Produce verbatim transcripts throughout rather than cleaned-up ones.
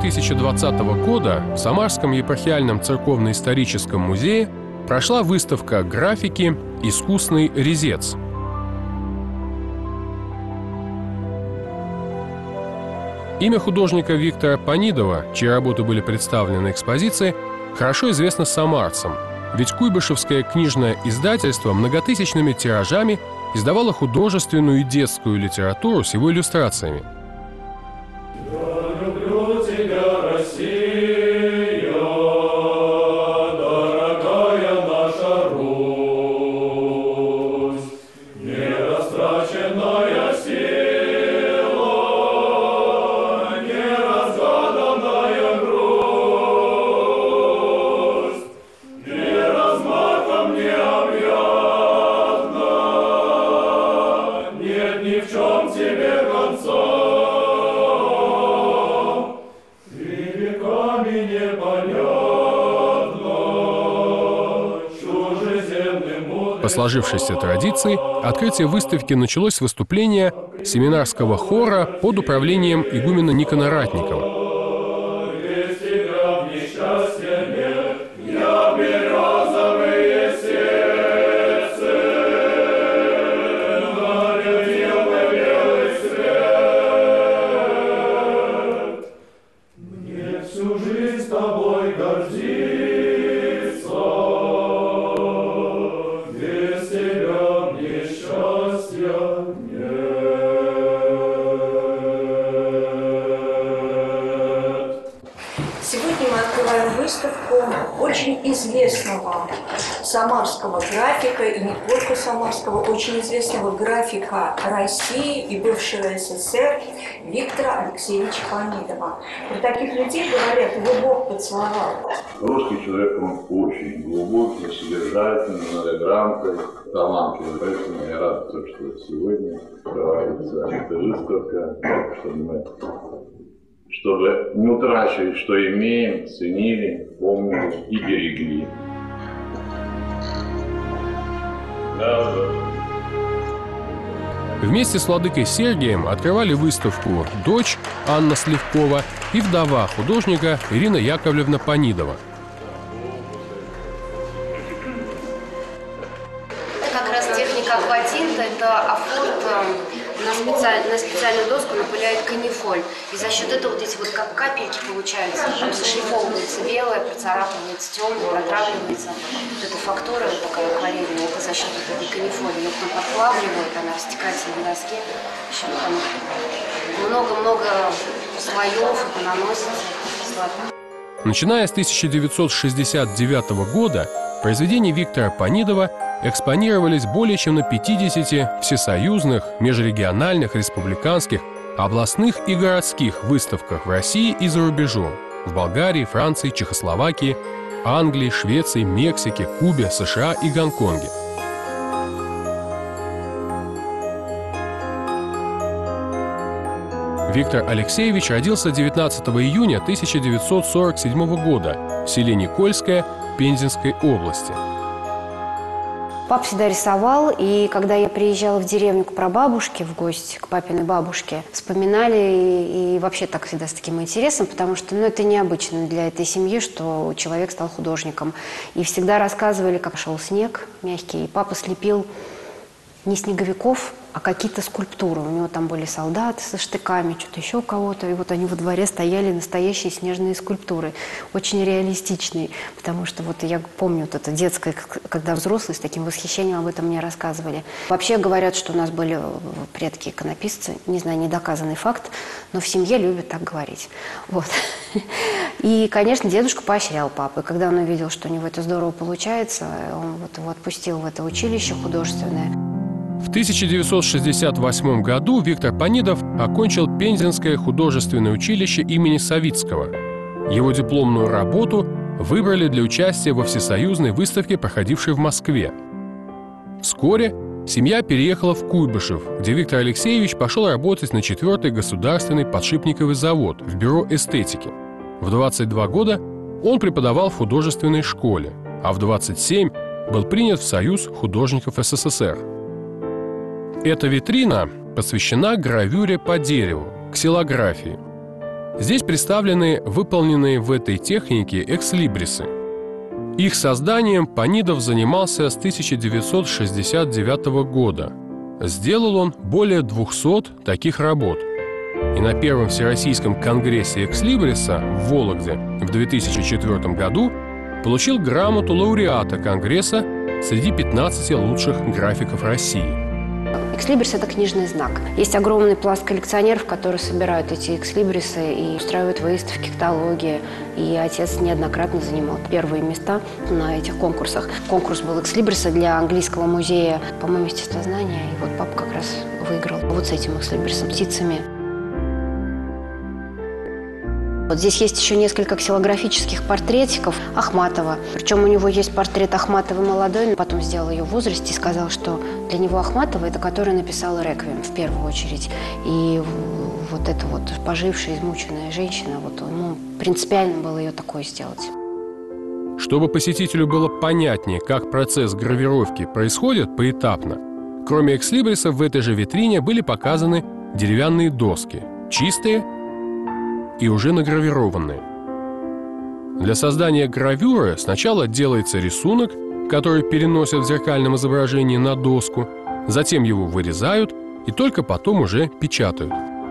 тысяча двадцатого года в Самарском епархиальном церковно-историческом музее прошла выставка графики «Искусный резец». Имя художника Виктора Панидова, чьи работы были представлены на экспозиции, хорошо известно самарцам, ведь Куйбышевское книжное издательство многотысячными тиражами издавало художественную и детскую литературу с его иллюстрациями. По сложившейся традиции, открытие выставки началось с выступления семинарского хора под управлением игумена Никона Ратникова. Сегодня мы открываем выставку очень известного самарского графика, и не только самарского, очень известного графика России и бывшего СССР Виктора Алексеевича Панидова. Про таких людей говорят, его Бог поцеловал. Русский человек, он очень глубокий, содержательный, многограмотный, талантливый. Поэтому я рад, что сегодня открывается эта выставка, чтобы мы чтобы не утрачивать, что имеем, ценили, помнили и берегли. Да, да. Вместе с владыкой Сергием открывали выставку дочь Анна Сливкова и вдова художника Ирина Яковлевна Панидова. Это как раз техника акватинта, это афорт на, специаль... на специальную доску напыляет канифоль. И за счет этого вот эти вот как капельки получаются, там зашлифовывается белое, процарапывается темное, протравливается. Вот эта фактура вот такая акварельная, это за счет вот этой канифоли. Ее потом подплавливают, она растекается на доске. Еще там много-много слоев, это наносится сладко. Начиная с тысяча девятьсот шестьдесят девятого года произведения Виктора Панидова экспонировались более чем на пятидесяти всесоюзных, межрегиональных, республиканских, областных и городских выставках в России и за рубежом – в Болгарии, Франции, Чехословакии, Англии, Швеции, Мексике, Кубе, США и Гонконге. Виктор Алексеевич родился девятнадцатого июня тысяча девятьсот сорок седьмого года в селе Никольское Пензенской области. Папа всегда рисовал, и когда я приезжала в деревню к прабабушке в гости, к папиной бабушке, вспоминали и, и вообще так всегда с таким интересом, потому что ну, это необычно для этой семьи, что человек стал художником. И всегда рассказывали, как шел снег мягкий, и папа слепил не снеговиков, а какие-то скульптуры. У него там были солдаты со штыками, что-то еще у кого-то. И вот они во дворе стояли, настоящие снежные скульптуры. Очень реалистичные. Потому что вот я помню вот это детское, когда взрослые с таким восхищением об этом мне рассказывали. Вообще говорят, что у нас были предки иконописцы. Не знаю, недоказанный факт, но в семье любят так говорить. Вот. И, конечно, дедушка поощрял папу. И когда он увидел, что у него это здорово получается, он вот его отпустил в это училище художественное. В тысяча девятьсот шестьдесят восьмом году Виктор Панидов окончил Пензенское художественное училище имени Савицкого. Его дипломную работу выбрали для участия во всесоюзной выставке, проходившей в Москве. Вскоре семья переехала в Куйбышев, где Виктор Алексеевич пошел работать на четвертый государственный подшипниковый завод в бюро эстетики. В двадцать два года он преподавал в художественной школе, а в двадцать семь был принят в Союз художников СССР. Эта витрина посвящена гравюре по дереву, ксилографии. Здесь представлены выполненные в этой технике экслибрисы. Их созданием Панидов занимался с тысяча девятьсот шестьдесят девятого года. Сделал он более двухсот таких работ. И на первом Всероссийском конгрессе экслибриса в Вологде в две тысячи четвёртом году получил грамоту лауреата конгресса среди пятнадцати лучших графиков России. Экслибрис – это книжный знак. Есть огромный пласт коллекционеров, которые собирают эти экслибрисы и устраивают выставки, каталоги. И отец неоднократно занимал первые места на этих конкурсах. Конкурс был экслибриса для английского музея, по-моему, естествознания. И вот папа как раз выиграл вот с этим экслибрисом, птицами. Вот здесь есть еще несколько ксилографических портретиков Ахматова. Причем у него есть портрет Ахматовой молодой, потом сделал ее в возрасте и сказал, что для него Ахматова – это которая написала «Реквием» в первую очередь. И вот эта вот пожившая, измученная женщина, вот ему принципиально было ее такой сделать. Чтобы посетителю было понятнее, как процесс гравировки происходит поэтапно, кроме экслибриса в этой же витрине были показаны деревянные доски, чистые и уже награвированные. Для создания гравюры сначала делается рисунок, который переносят в зеркальном изображении на доску, затем его вырезают и только потом уже печатают.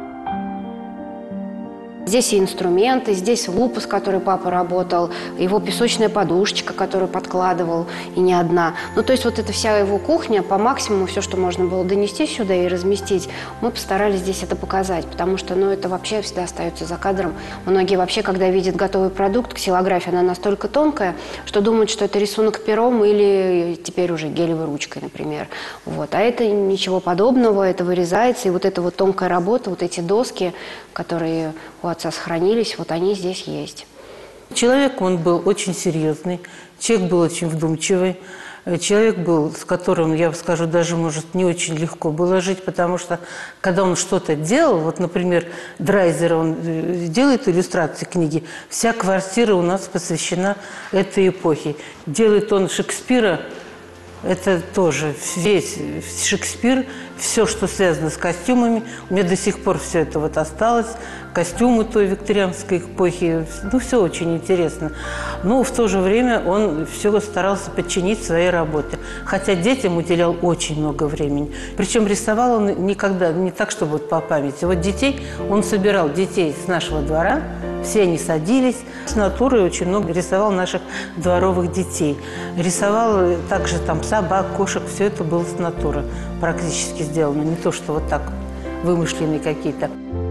Здесь и инструменты, здесь лупа, с которой папа работал, его песочная подушечка, которую подкладывал, и не одна. Ну, то есть вот эта вся его кухня, по максимуму все, что можно было донести сюда и разместить, мы постарались здесь это показать, потому что, ну, это вообще всегда остается за кадром. Многие вообще, когда видят готовый продукт, ксилография, она настолько тонкая, что думают, что это рисунок пером или теперь уже гелевой ручкой, например. Вот. А это ничего подобного, это вырезается, и вот эта вот тонкая работа, вот эти доски, которые у отца сохранились, вот они здесь есть. Человек, он был очень серьезный, человек был очень вдумчивый, человек был, с которым, я скажу, даже, может, не очень легко было жить, потому что, когда он что-то делал, вот, например, Драйзер, он делает иллюстрации книги, вся квартира у нас посвящена этой эпохе. Делает он Шекспира, это тоже весь Шекспир, все, что связано с костюмами. У меня до сих пор все это вот осталось. Костюмы той викторианской эпохи. Ну, все очень интересно. Но в то же время он все старался подчинить своей работе. Хотя детям уделял очень много времени. Причем рисовал он никогда, не так, чтобы вот по памяти. Вот детей, он собирал детей с нашего двора, все они садились. С натуры очень много рисовал наших дворовых детей. Рисовал также там собак, кошек. Все это было с натуры практически сделано. Не то, что вот так вымышленные какие-то.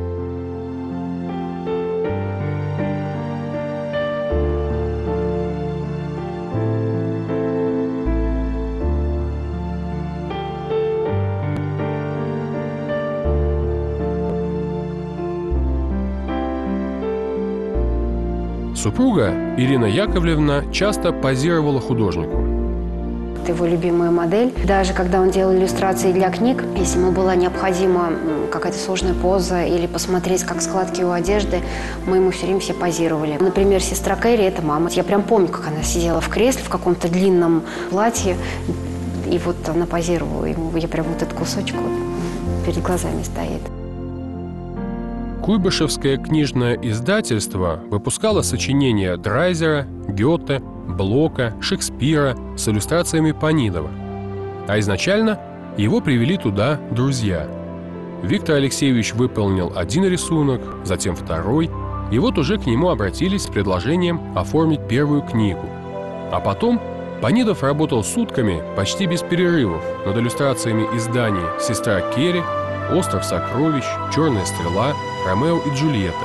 Супруга Ирина Яковлевна часто позировала художнику. Это его любимая модель. Даже когда он делал иллюстрации для книг, если ему была необходима какая-то сложная поза или посмотреть, как складки его одежды, мы ему все время все позировали. Например, сестра Кэрри – это мама. Я прям помню, как она сидела в кресле в каком-то длинном платье, и вот она позировала ему. Я прям вот этот кусочек вот перед глазами стоит. Куйбышевское книжное издательство выпускало сочинения Драйзера, Гёте, Блока, Шекспира с иллюстрациями Панидова. А изначально его привели туда друзья. Виктор Алексеевич выполнил один рисунок, затем второй, и вот уже к нему обратились с предложением оформить первую книгу. А потом Панидов работал сутками, почти без перерывов, над иллюстрациями изданий «Сестра Керри», «Остров сокровищ», «Черная стрела», «Ромео и Джульетта».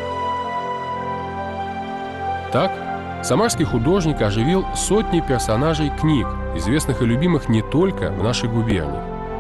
Так, самарский художник оживил сотни персонажей книг, известных и любимых не только в нашей губернии.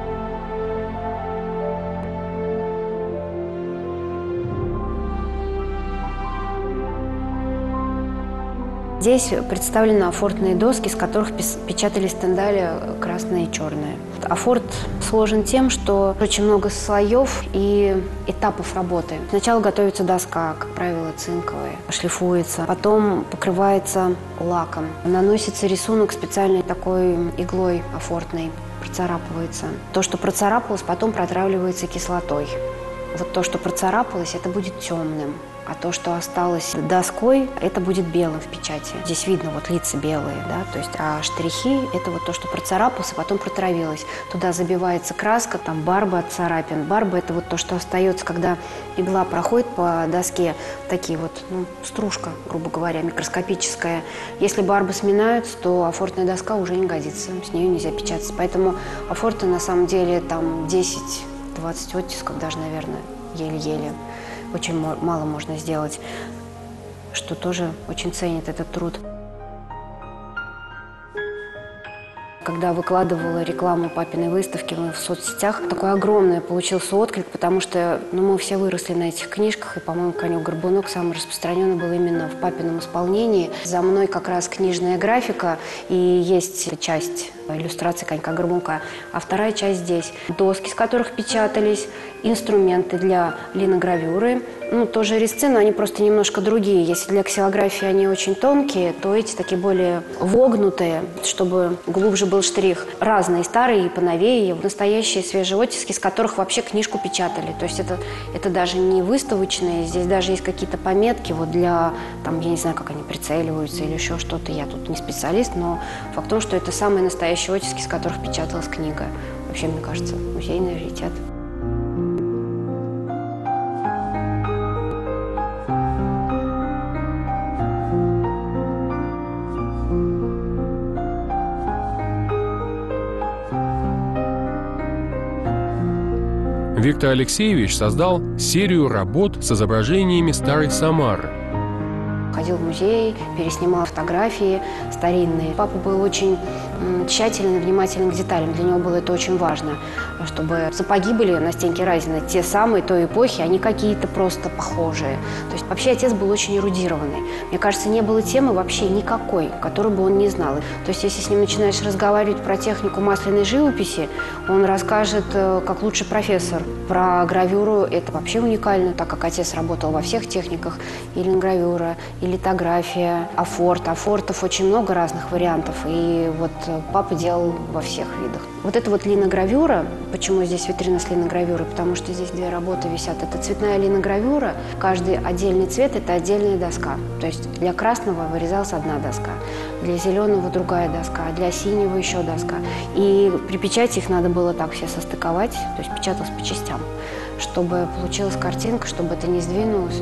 Здесь представлены афортные доски, с которых печатали стендали красное и черное. Афорт сложен тем, что очень много слоев и этапов работы. Сначала готовится доска, как правило, цинковая, шлифуется, потом покрывается лаком, наносится рисунок специальной такой иглой афортной, процарапывается. То, что процарапалось, потом протравливается кислотой. вот то, что процарапалось, это будет темным. А то, что осталось доской, это будет белым в печати. Здесь видно вот лица белые, да, то есть, а штрихи – это вот то, что процарапалось, а потом протравилось. Туда забивается краска, там барба от царапин. Барба – это вот то, что остается, когда игла проходит по доске, такие вот, ну, стружка, грубо говоря, микроскопическая. Если барбы сминаются, то афортная доска уже не годится, с нее нельзя печататься. Поэтому афорты на самом деле там десять-двадцать оттисков даже, наверное, еле-еле. Очень мало можно сделать, что тоже очень ценит этот труд. Когда выкладывала рекламу папиной выставки в соцсетях, такой огромный получился отклик, потому что, ну, мы все выросли на этих книжках, и, по-моему, «Конек-горбунок» самый распространенный был именно в папином исполнении. За мной как раз книжная графика, и есть часть иллюстрации «Конька-горбунка», а вторая часть здесь. Доски, с которых печатались, инструменты для линогравюры, ну, тоже резцы, но они просто немножко другие. Если для ксилографии они очень тонкие, то эти такие более вогнутые, чтобы глубже был штрих. Разные, старые и поновее, настоящие свежие оттиски, с которых вообще книжку печатали. То есть это, это даже не выставочные, здесь даже есть какие-то пометки вот для, там, я не знаю, как они прицеливаются или еще что-то. Я тут не специалист, но факт в том, что это самые настоящие оттиски, с которых печаталась книга. Вообще, мне кажется, музейный раритет. Виктор Алексеевич создал серию работ с изображениями старой Самары. Ходил в музей, переснимал фотографии старинные. Папа был очень тщательный, внимательный к деталям. Для него было это очень важно, чтобы сапоги были на стенке Разина те самые той эпохи, а не какие-то просто похожие. То есть вообще отец был очень эрудированный. Мне кажется, не было темы вообще никакой, которую бы он не знал. То есть если с ним начинаешь разговаривать про технику масляной живописи, он расскажет, как лучший профессор. Про гравюру это вообще уникально, так как отец работал во всех техниках. И линогравюра, и литография, афорт. Афортов очень много разных вариантов. И вот папа делал во всех видах. Вот это вот линогравюра. Почему здесь витрина с линогравюрой? Потому что здесь две работы висят. Это цветная линогравюра. Каждый отдельный цвет – это отдельная доска. То есть для красного вырезалась одна доска, для зеленого другая доска, для синего еще доска. И при печати их надо было так все состыковать, то есть печаталось по частям, чтобы получилась картинка, чтобы это не сдвинулось.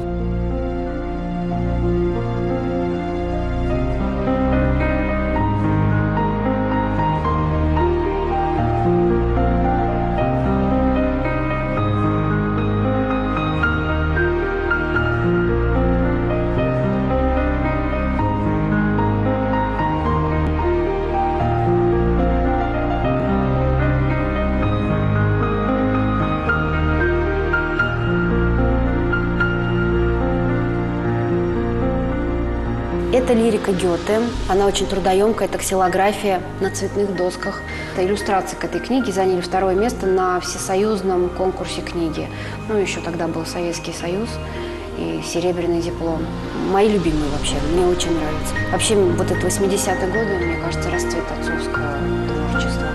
Это лирика Гёте, она очень трудоемкая, это ксилография на цветных досках. Это иллюстрации к этой книге заняли второе место на всесоюзном конкурсе книги. Ну, еще тогда был Советский Союз и серебряный диплом. Мои любимые вообще, мне очень нравится. Вообще, вот это восьмидесятые годы, мне кажется, расцвет отцовского творчества.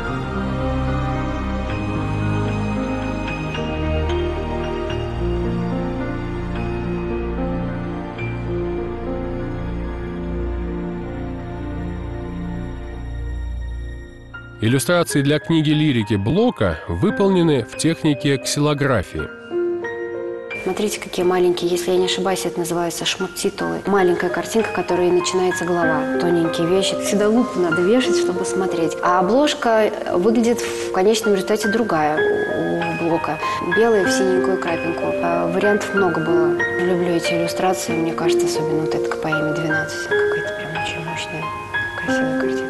Иллюстрации для книги лирики Блока выполнены в технике ксилографии. Смотрите, какие маленькие, если я не ошибаюсь, это называется шмот-титулы. Маленькая картинка, которой начинается голова. Тоненькие вещи. Всегда лупу надо вешать, чтобы смотреть. А обложка выглядит в конечном результате другая у Блока. Белая в синенькую крапинку. Вариантов много было. Люблю эти иллюстрации. Мне кажется, особенно вот эта к поэме двенадцать. Какая-то прям очень мощная, красивая картинка.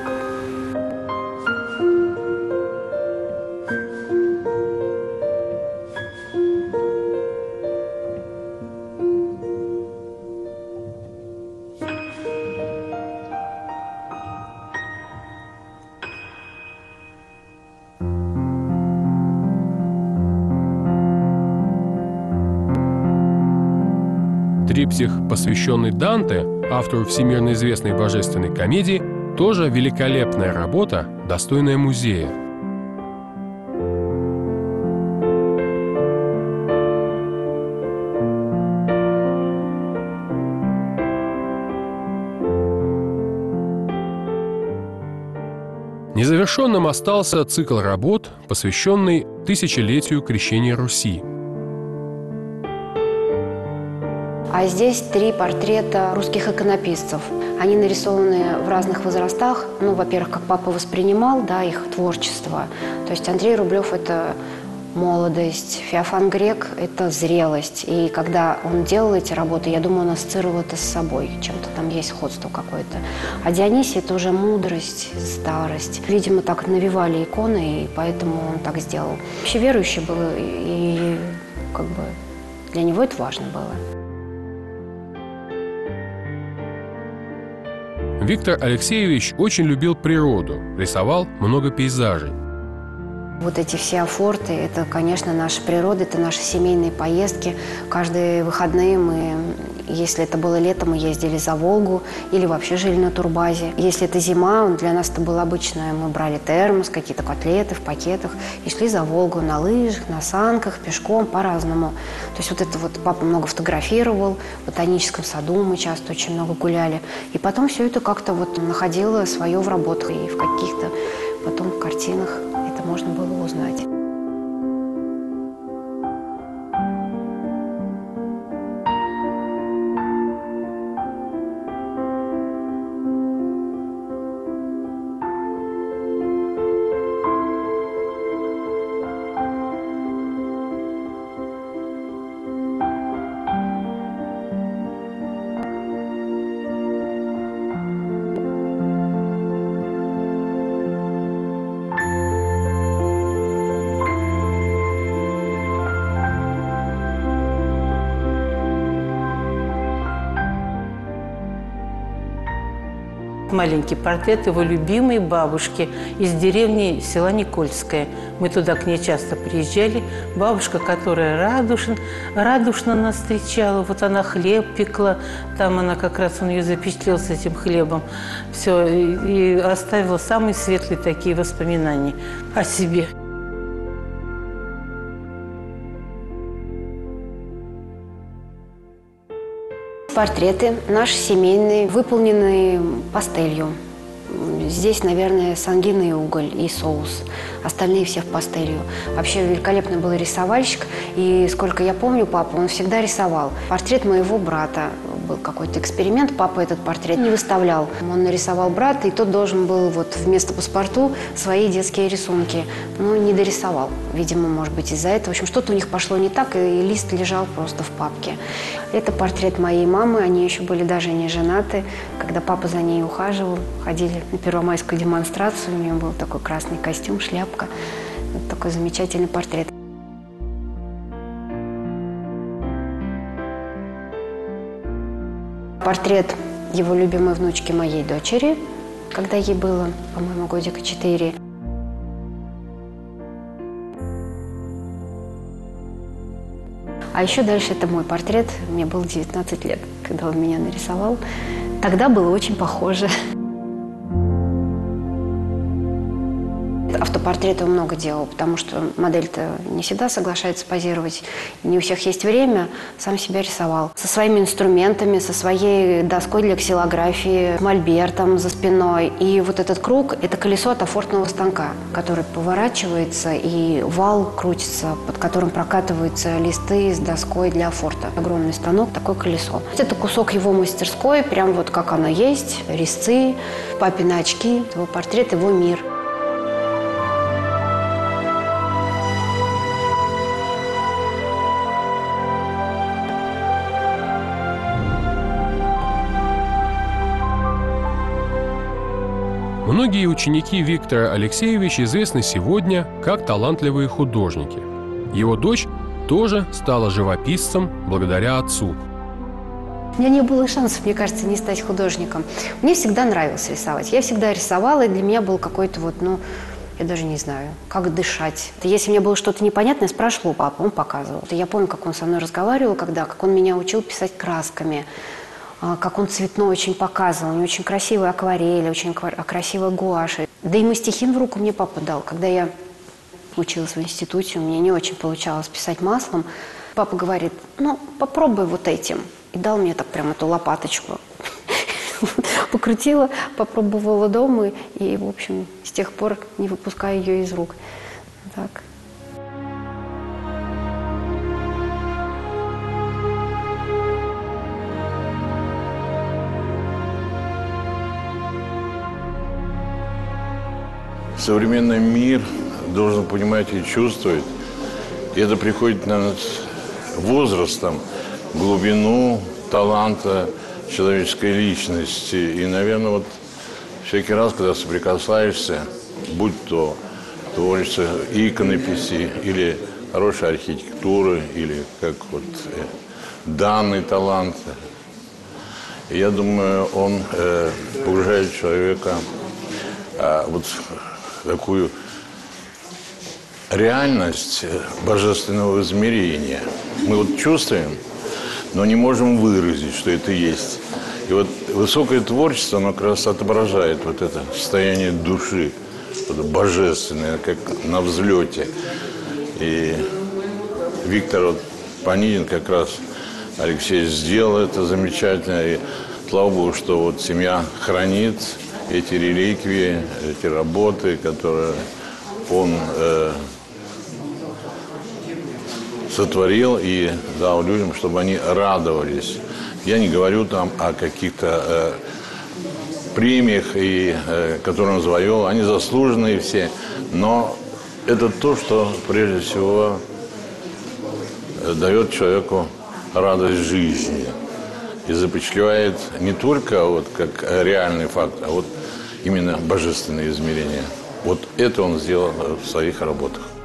Трипсих, посвященный Данте, автору всемирно известной божественной комедии, тоже великолепная работа, достойная музея. Незавершенным остался цикл работ, посвященный тысячелетию крещения Руси. А здесь три портрета русских иконописцев. Они нарисованы в разных возрастах. Ну, во-первых, как папа воспринимал, да, их творчество. То есть Андрей Рублев – это молодость, Феофан Грек – это зрелость. И когда он делал эти работы, я думаю, он ассоциировал это с собой. Чем-то там есть сходство какое-то. А Дионисий – это уже мудрость, старость. Видимо, так навевали иконы, и поэтому он так сделал. Вообще верующий был, и как бы для него это важно было. Виктор Алексеевич очень любил природу, рисовал много пейзажей. Вот эти все афорты – это, конечно, наша природа, это наши семейные поездки. Каждые выходные мы, если это было лето, мы ездили за Волгу или вообще жили на турбазе. Если это зима, для нас это было обычное. Мы брали термос, какие-то котлеты в пакетах и шли за Волгу на лыжах, на санках, пешком, по-разному. То есть вот это вот папа много фотографировал, в ботаническом саду мы часто очень много гуляли. И потом все это как-то вот находило свое в работах и в каких-то потом в картинах. Это можно было узнать. Маленький портрет его любимой бабушки из деревни села Никольское. Мы туда к ней часто приезжали. Бабушка, которая радушно, радушно нас встречала. Вот она хлеб пекла. Там она как раз, он ее запечатлел с этим хлебом. Все, и, и оставила самые светлые такие воспоминания о себе. Портреты наши семейные, выполненные пастелью. Здесь, наверное, сангина и уголь, и соус. Остальные все в пастелью. Вообще великолепный был рисовальщик. И сколько я помню папу, он всегда рисовал. Портрет моего брата. Был какой-то эксперимент, папа этот портрет не выставлял. Он нарисовал брата, и тот должен был вот вместо паспорту свои детские рисунки. Но не дорисовал. Видимо, может быть, из-за этого. В общем, что-то у них пошло не так, и лист лежал просто в папке. Это портрет моей мамы. Они еще были даже не женаты. Когда папа за ней ухаживал, ходили на первомайскую демонстрацию. У нее был такой красный костюм, шляпка. Вот такой замечательный портрет. Портрет его любимой внучки, моей дочери, когда ей было, по-моему, годика четыре. А еще дальше это мой портрет. Мне было девятнадцать лет, когда он меня нарисовал. Тогда было очень похоже. Автопортреты он много делал, потому что модель-то не всегда соглашается позировать, не у всех есть время, сам себя рисовал. Со своими инструментами, со своей доской для ксилографии, мольбертом за спиной. И вот этот круг – это колесо от афортного станка, который поворачивается, и вал крутится, под которым прокатываются листы с доской для афорта. Огромный станок, такое колесо. Это кусок его мастерской, прям вот как оно есть, резцы, папины очки, его портрет, его мир. Многие ученики Виктора Алексеевича известны сегодня как талантливые художники. Его дочь тоже стала живописцем благодаря отцу. У меня не было шансов, мне кажется, не стать художником. Мне всегда нравилось рисовать. Я всегда рисовала, и для меня был какой-то вот, ну, я даже не знаю, как дышать. Если мне было что-то непонятное, спрашивала папу, он показывал. Я помню, как он со мной разговаривал, когда, как он меня учил писать красками, как он цветной очень показывал. У него очень красивые акварели, очень красивая гуашь. Да и мастихин в руку мне папа дал. Когда я училась в институте, у меня не очень получалось писать маслом. Папа говорит, ну, попробуй вот этим. И дал мне так прям эту лопаточку. Покрутила, попробовала дома, и, в общем, с с тех пор не выпускаю ее из рук. Так. Современный мир должен понимать и чувствовать. И это приходит, наверное, с возрастом, глубину таланта человеческой личности. И, наверное, вот всякий раз, когда соприкасаешься, будь то творчество иконописи или хорошей архитектуры, или как вот э, данный талант, я думаю, он э, погружает человека э, вот в такую реальность божественного измерения. Мы вот чувствуем, но не можем выразить, что это есть. И вот высокое творчество, оно как раз отображает вот это состояние души, это божественное, как на взлете. И Виктор вот, Панидин как раз, Алексей, сделал это замечательно. И слава Богу, что вот семья хранит эти реликвии, эти работы, которые он э, сотворил и дал людям, чтобы они радовались. Я не говорю там о каких-то э, премиях, и, э, которые он завоевал. Они заслуженные все. Но это то, что прежде всего дает человеку радость жизни. И запечатлевает не только вот как реальный факт, а вот именно божественные измерения. Вот это он сделал в своих работах.